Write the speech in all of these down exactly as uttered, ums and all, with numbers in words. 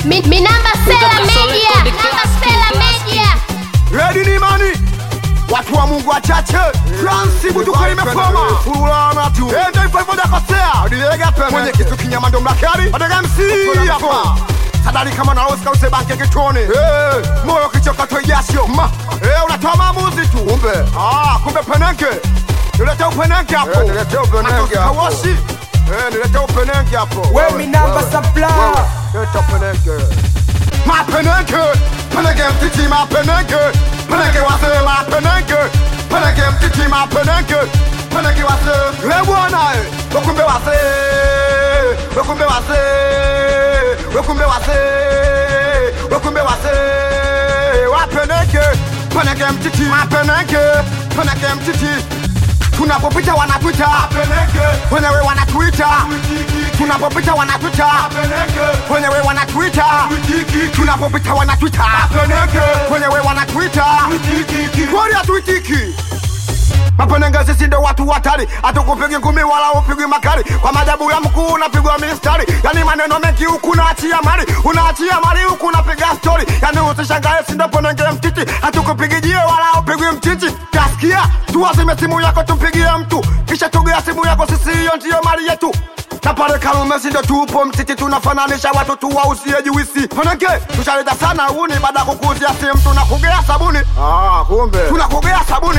Mi, mi namba Stella Media, namba Stella Media. Ready ni mani? Watu wa Mungu wachache. Fransi butuka imefoma. Fulana tu. Ende ifaivo da kosea. Diega pene. Mwenye kitu kinyama ndo mlakari. Adega M C hapa. Sadari kama na Oscar usebanke kitoni. Eh, moyo kichoka toi jasho. Ma. Eh, unatoa maamuzi tu. Kumbe. Ah, kumbe penenge. Nilete upenenge hapo. Eh, nilete upenenge hapo. Kawashi. Eh, nilete upenenge hapo. We mi namba supply. Nilete upenenge. Ma penenge. Penenge mtiti ma penenge. Penenge wase ma penenge. Penenge mtiti ma penenge. Penenge wase. Le bwana eh. Wakumbe wase. Wakumbe wase. Wakumbe wase. Wakumbe wase. Wapenenge. Penenge mtiti ma penenge. Penenge mtiti. Tunapopita wanatuita wenyewe wanatuita, tunapopita wanatuita wenyewe wanatuita, tunapopita wanatuita wenyewe wanatuita, kwani hatuitiki? Mapenenge sisi ndo watu hatari, hatukupigi ngumi wala upigwi makali. Kwa majabu ya mkuu unapigwa mistari, yani maneno mengi huku unaachia mali, unaachia mali huku unapiga story. Yani usishangae si ndo penenge mtiti, hatukupigi jiwe wala upigwi mtiti. Kasikia? Tuwazime simu yako tumpigie mtu, kisha tugea simu yako, sisi hiyo ndiyo mali yetu. Na pale Karume si ndo tupo mtiti, tunafananisha watu tuwausie juisi. Penenge, tushaleta sana uni baada kukuzia simu tunakugea sabuni. Ah, kumbe. Tunakugea sabuni.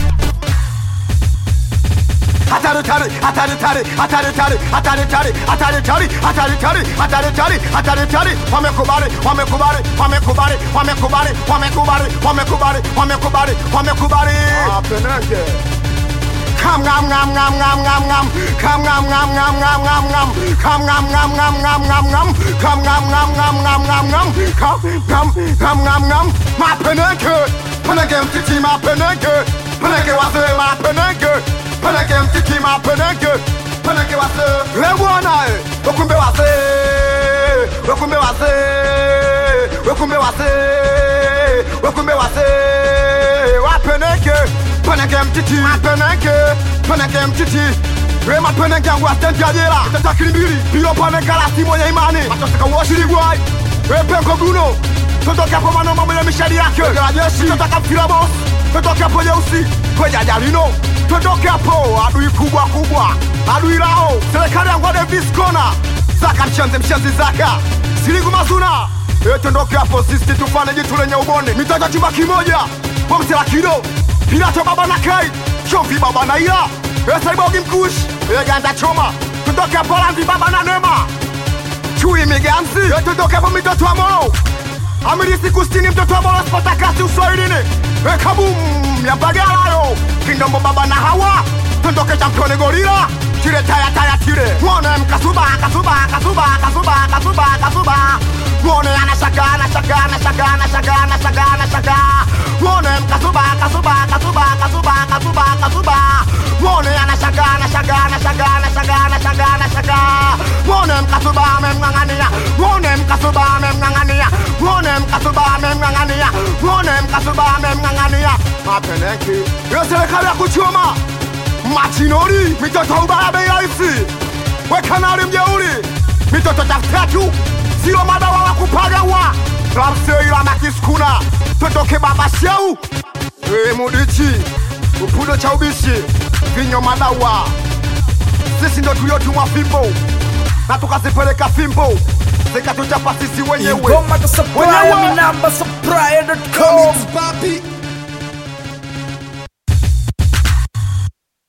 Hatari tari, hatari tari, hatari tari, hatari tari, hatari tari, hatari tari, hatari tari, hatari tari. Wamekubali, wamekubali, wamekubali, wamekubali, wamekubali, wamekubali, wamekubali, wamekubali. Ah, penenge. Kam ngam ngam ngam ngam ngam ngam, kam ngam ngam ngam ngam ngam ngam, kam ngam ngam ngam ngam ngam ngam, kam ngam ngam ngam ngam ngam ngam, kam ngam ngam ngam ngam. Ma penenge, penenge mtiti ma penenge, penenge wase ma penenge. Penenge mtiti ma penenge. Penenge wase. Le bwana eh. Wakumbe wase. Wakumbe wase. Wakumbe wase. Wakumbe wase. Wapenenge. Penenge mtiti ma penenge. Penenge mtiti. Rema penenge angwa stendi ajela. Tetakiri mbili. Bilo penenge la simu ya imani. Matoseka washiri guai. Epenko Bruno. Totoke hapo mano mambo ya mishari yake. Jeshi. Totoka mpira boss. Totoke hapo jeusi. Kweja jarino. Totoke hapo, adui kubwa kubwa, adui lao, serikali yangu Davis Kona, Zaka mchenzi mchenzi Zaka, Siligu Mazuna. E, tondoke hapo sisi tufane jitu lenye ubonde, mitaja chumba kimoja, Bomsela Kido, Pilato baba na Kai, Chomvi baba na Ila, E, Saibogi Mkush, E, Ganda Choma, tondoke hapo Landi baba na Nema, Chui Miganzi, E, tondoke hapo mitoto wa Molo, Amirisi Kustini mtoto wa Molo Spatakasi uswahilini, E, kabum, ya Bagala yo, Kindombo baba na Hawa, tondoke championi gorila, tire taya taya tire. Mwone mkasuba, kasuba, kasuba, kasuba, kasuba, kasuba. Mwone anashaka, anashaka, anashaka, anashaka, anashaka, anashaka. Mwone mkasuba, kasuba, kasuba, kasuba, kasuba, kasuba. Mwone anashaka, anashaka, anashaka, anashaka, anashaka, anashaka. Mwone mkasuba amemng'ang'ania, mwone mkasuba amemng'ang'ania, mwone mkasuba amemng'ang'ania, mwone mkasuba amemng'ang'ania. Mapeneke, yo serikali ya kuchoma machinori, mitoto ubaya bei rahisi. We kanali mjeuri, mitoto tafutatu, sio madawa wa kupagawa. Ramsey ila makiskuna, totoke baba shau. E mudichi, upudo cha ubishi, vinyo madawa. Sisi ndo tuliotumwa fimbo, na tukazipeleka fimbo, zikatuchapa sisi wenyewe. Ingoma to supply, mi namba supply dot com.